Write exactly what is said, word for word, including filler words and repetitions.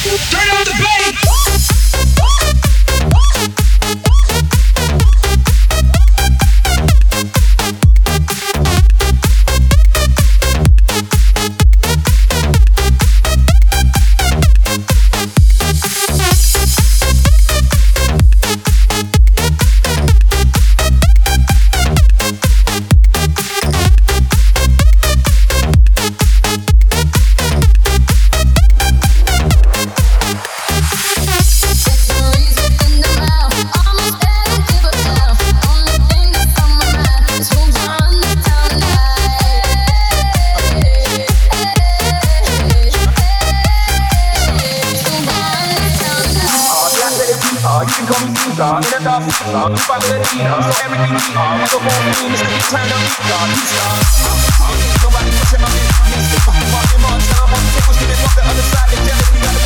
Turn on the bass. star, in a dark star, you find the leader, so everything we are, the whole thing is to be turned on, star, you star. Nobody pushing my business, fucking walking on, tell them what to take, what's giving up the other side, and jealous, we gotta